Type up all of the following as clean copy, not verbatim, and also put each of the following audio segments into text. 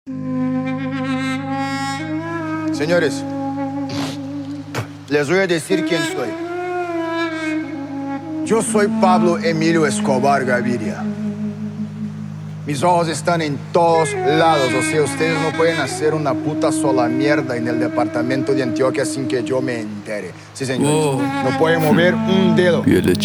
Señores, les voy a decir quién soy. Yo soy Pablo Emilio Escobar Gaviria. Mis ojos están en todos lados, o sea, ustedes no pueden hacer una puta sola mierda en el departamento de Antioquia sin que yo me entere. Sí, señores, no pueden mover un dedo.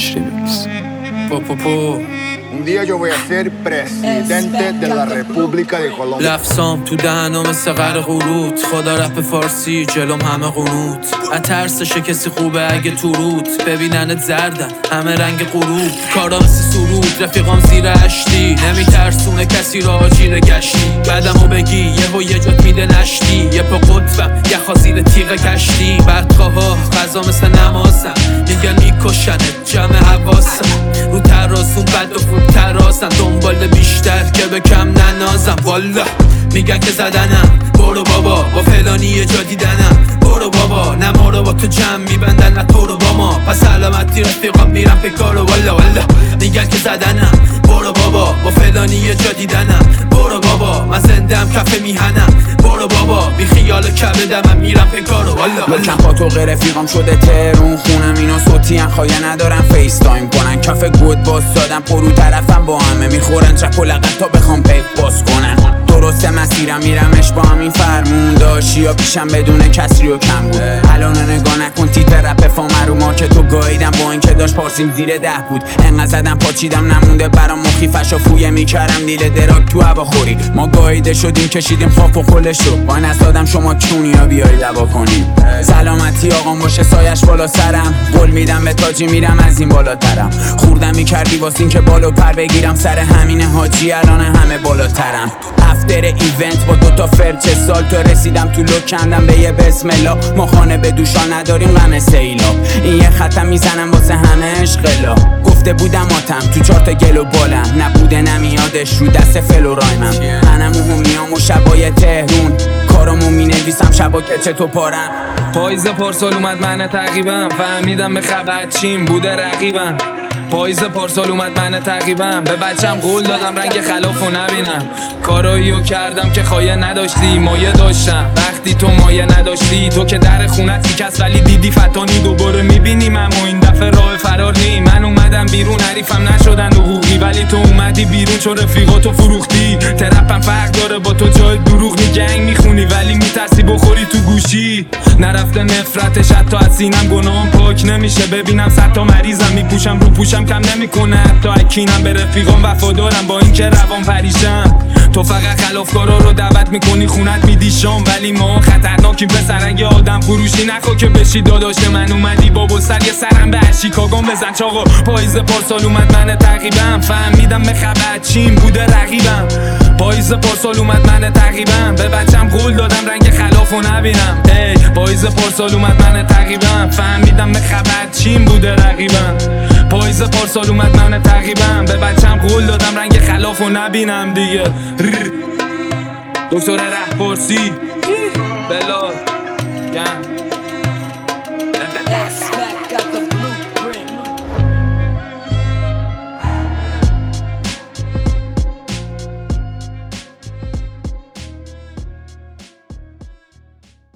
Un día yo voy a ser presidente de la República de Colombia. لفظام تو دهنم مثل قر قروت، خدا رپ فارسی جلوم همه قنوت. اترسشه کسی خوبه اگه تو روت ببیننت زردن همه رنگ غروب. کارا مثل سرود رفیقام زیر اشتی، نمیترسونه کسی را آجیره گشتی. بعدمو بگی یه جات میده نشتی، یه پا قطبم یه خازیر تیغ کشتی. بدخواه غذا مثل نمازم میگن میکشنت جمع حواسم. رو ترازون بد و خوب ترازم، دنبال بیشتر که به کم ننازم. والا میگن که زدنم، برو بابا با فلانی یه جا دیدنم. برو بابا نه ما رو با تو جمع میبندن نه تو رو با ما. پس علامتی رفیقام میرم به کارو. والا میگن که زدنم، برو بابا با فلانی یه جا دیدنم. برو بابا من زندم کف میهنم. برو بابا بی خیال کبدم من میرم به کارو. والا لکن با تو غیر رفیقام شده ترون خونم. اینا صوتی ان خواهی ندارن فیس تایم کنن. کف گود باز دادن پرو طرفم با همه میخورن چک و لغت تا بخوام پیک باز کنن. درسته مسیرم میرمش با همین فرمون داشتی یا پیشم بدون کسری و کم بود. الان نگاه نکن تیپ رپ فامه رو مارکت و گاییدم با اینکه داشت پارسیم زیر 10 بود. انقدر زدم پاچیدم نمونده برام مخیفش و فویه میکردم دیل دراگ تو هواخوری. ما گاییده شدیم کشیدیم خاک و خلش رو با نسادم شما چونی ها بیایی دوا کنیم. سلامتی آقام باشه سایش بالا سرم، قول میدم به تاجی میرم از این بالاترم. خوردم میکردی واسه این که بالو پر بگیرم سر همین حاجی الان همه بالاترم. افتر ایونت با دوتا فرچه سال تا رسیدم تو لوک کندم به یه بسم الله. ما خانه به دوشان نداریم غم سیلاب، این یه خطم میزنم واسه همه عشقلا. گفته بودم آتم تو 4 تا گل و بالم، نبوده نمیادش رو دست فل و رایمم. منم و همیام و شبای تهرون کارامو مینویسم شبا که چطور پارم. پاییز پارسال اومد من تعقیبم، فهمیدم به خبر چیم بوده رقیبم. پاییز پارسال اومد من تعقیبم، به بچم قول دادم رنگ خلافو نبینم. کاراییو کردم که خایه نداشتی مایه داشتم. وقتی تو مایه نداشتی تو که در خونت میکس ولی دیدی فتانی. دوباره میبینیم اما این دفعه راه فرار نی. من اومدم بیرون حریفم نشدن حقوقی، ولی تو اومدی بیرون چون رفیقاتو فروختی. ترپم فرق داره با تو جای دروغ نی. گنگ میخونی ولی میترسی بخوری تو گوشی. نرفته نفرتش حتی از سینم گناهم پاک نمیشه. ببینم 100 تا مریضم میپوشم رو پوشم کم نمیکنه حتی اکینم. به رفیقام وفادارم با اینکه روان پریشم. تو فقط خلافکارا رو دعوت میکنی خونت میدی شام، ولی ما خطرناکیم پسر اگه آدم فروشی نخوا که بشی داداش من. اومدی بابا سر یه سرم به شیکاگو بزن چاقا. پاییز پارسال اومد من تعقیبم، فهمیدم به خبر چیم بوده رقیبم. پاییز پارسال اومد من تعقیبم، به بچم قول دادم رنگ خلافو نبینم. پاییز پارسال اومد من تعقیبم، فهمیدم به خبر چیم بوده رقیبم. پاییز پارسال اومد من تعقیبم، به بچم قول دادم رنگ خلافو نبینم دیگه. دکتر رهپارسی بلال گن